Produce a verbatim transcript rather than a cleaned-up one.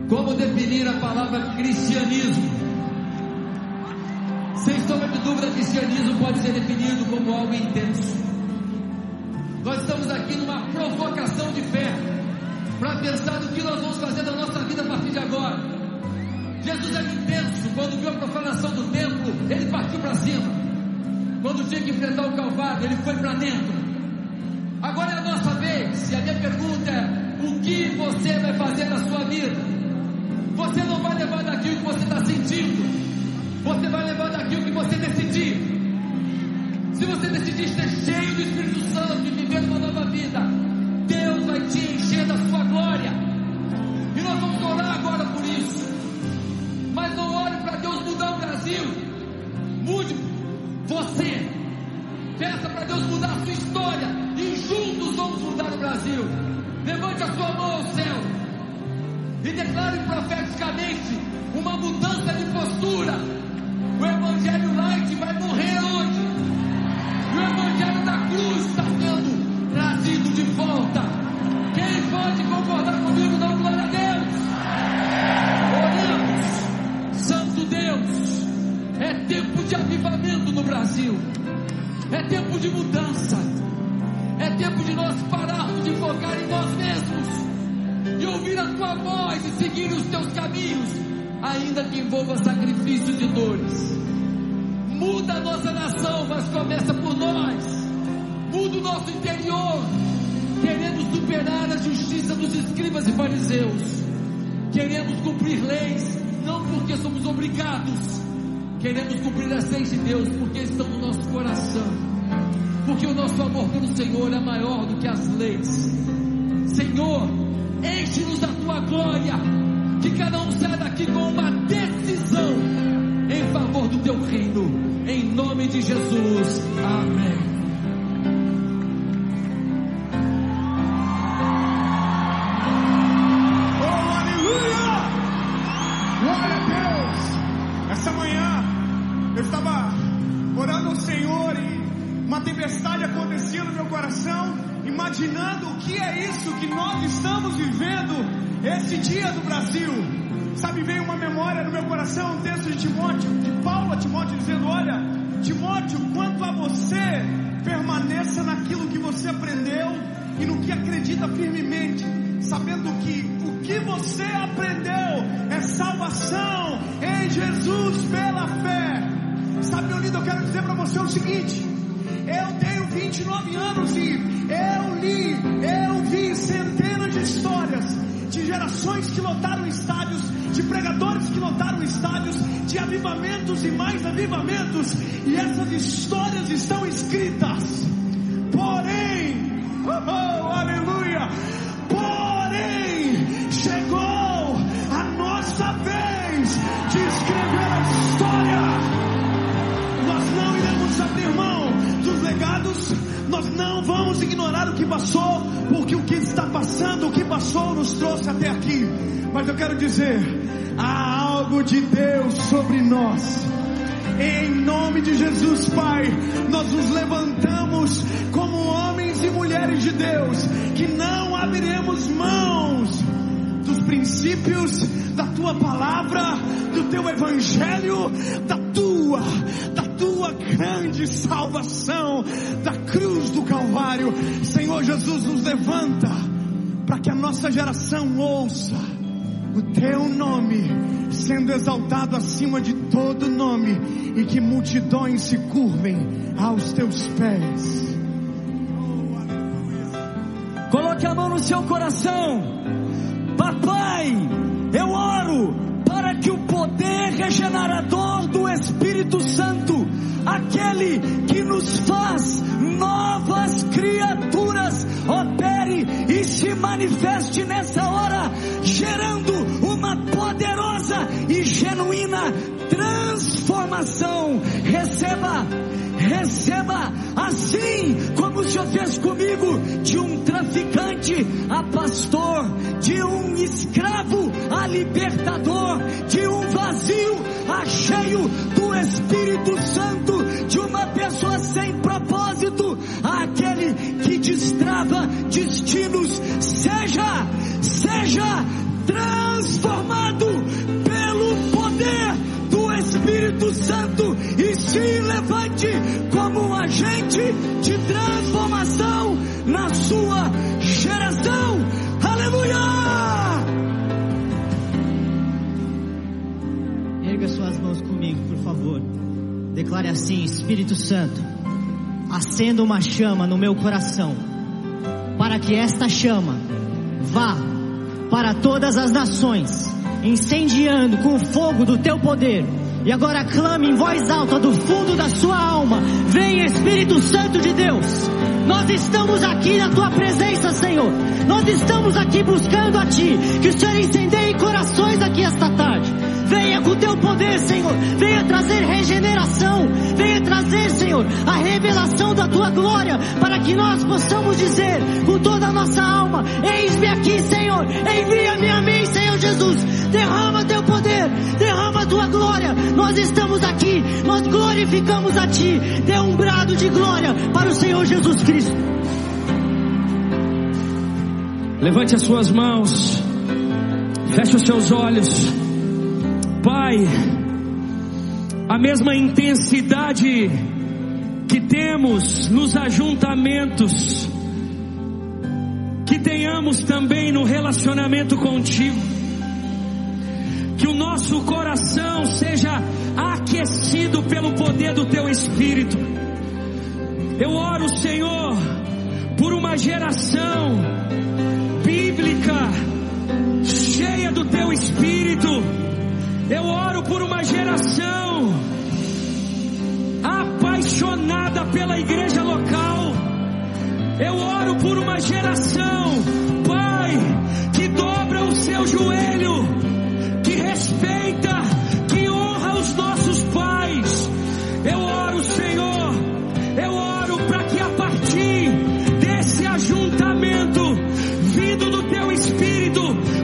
Como definir a palavra cristianismo? Sem sombra de dúvida, cristianismo pode ser definido como algo intenso. Nós estamos aqui numa provocação de fé, para pensar no que nós vamos fazer da nossa vida a partir de agora. Jesus era intenso. Quando viu a profanação do templo, ele partiu para cima. Quando tinha que enfrentar o Calvário, ele foi para dentro. Agora é a nossa vez, e a minha pergunta é: o que você vai fazer na sua vida? Você não vai levar daqui o que você está sentindo, você vai levar daqui o que você decidir. Se você decidir ser cheio do Espírito Santo e viver uma nova vida, Deus vai te encher da sua glória, e nós vamos orar agora por isso. Mas não ore para Deus mudar o Brasil, mude você, peça para Deus mudar a sua história, e juntos vamos mudar o Brasil. Levante a sua mão ao céu e declare profeticamente uma mudança de postura. O Evangelho Light vai morrer hoje, o Evangelho da cruz está sendo trazido de volta. Quem pode concordar comigo? Dá glória a Deus. Oramos. Santo Deus, é tempo de avivamento no Brasil, é tempo de mudança, é tempo de nós pararmos de focar em nós mesmos e ouvir a tua voz e seguir os teus caminhos, ainda que envolva sacrifício de dores. Muda a nossa nação, mas começa por nós. Muda o nosso interior. Queremos superar a justiça dos escribas e fariseus. Queremos cumprir leis, não porque somos obrigados. Queremos cumprir as leis de Deus porque estão no nosso coração, porque o nosso amor pelo Senhor é maior do que as leis. Senhor, enche-nos da tua glória, que cada um saia daqui com uma decisão em favor do teu reino, em nome de Jesus, amém. Oh, aleluia! Glória a Deus! Essa manhã eu estava orando ao Senhor e uma tempestade acontecia no meu coração, imaginando o que é isso que nós estamos vivendo esse dia do Brasil. Sabe, veio uma memória no meu coração, um texto de Timóteo, de Paulo a Timóteo, dizendo: olha, Timóteo, quanto a você, permaneça naquilo que você aprendeu e no que acredita firmemente, sabendo que o que você aprendeu é salvação em Jesus pela fé. Sabe, meu lindo, eu quero dizer para você o seguinte: eu tenho vinte e nove anos e eu li, eu vi centenas de histórias de gerações que lotaram estádios, de pregadores que lotaram estádios, de avivamentos e mais avivamentos, e essas histórias estão escritas. Porém, oh, oh, aleluia, porém, chegou a nossa vez de escrever a história. Nós não iremos abrir mão dos legados, nós não vamos ignorar o que passou, porque o que está passando, o que passou nos trouxe até aqui. Mas eu quero dizer, há algo de Deus sobre nós. Em nome de Jesus, Pai, nós nos levantamos como homens e mulheres de Deus, que não abriremos mãos dos princípios da Tua palavra, do Teu Evangelho, da Tua, da Tua grande salvação, da cruz do Calvário. Senhor Jesus, nos levanta, para que a nossa geração ouça o Teu nome sendo exaltado acima de todo nome, e que multidões se curvem aos Teus pés. Coloque a mão no seu coração. Papai, eu oro para que o poder regenerador do Espírito Santo, aquele que nos faz novas criaturas, opere e se manifeste nessa hora, gerando uma poderosa e genuína transformação. Receba, receba, assim como o Senhor fez comigo, de um traficante a pastor, de um escravo a libertador, de um vazio a cheio do Espírito Santo, de uma pessoa sem propósito àquele que destrava destinos. Seja, seja transformado Espírito Santo e se levante como um agente de transformação na sua geração. Aleluia! Erga suas mãos comigo, por favor. Declare assim: Espírito Santo, acenda uma chama no meu coração, para que esta chama vá para todas as nações, incendiando com o fogo do teu poder. E agora clame em voz alta do fundo da sua alma: vem, Espírito Santo de Deus. Nós estamos aqui na tua presença, Senhor. Nós estamos aqui buscando a ti. Que o Senhor incendeie corações aqui esta tarde. Venha com o teu poder, Senhor. Venha trazer regeneração. Venha trazer, Senhor, a revelação da tua glória, para que nós possamos dizer com toda a nossa alma: eis-me aqui, Senhor. Envia-me a mim, Senhor Jesus. Derrama teu poder, derrama a tua glória. Nós estamos aqui, nós glorificamos a ti. Dê um brado de glória para o Senhor Jesus Cristo. Levante as suas mãos, feche os seus olhos. Pai, a mesma intensidade que temos nos ajuntamentos, que tenhamos também no relacionamento contigo. Que o nosso coração seja aquecido pelo poder do teu Espírito. Eu oro, Senhor, por uma geração bíblica, cheia do teu Espírito. Eu oro por uma geração apaixonada pela igreja local. Eu oro por uma geração, Pai, que dobra o seu joelho, que respeita, que honra os nossos pais. Eu oro, Senhor, eu oro para que a partir desse ajuntamento, vindo do teu Espírito,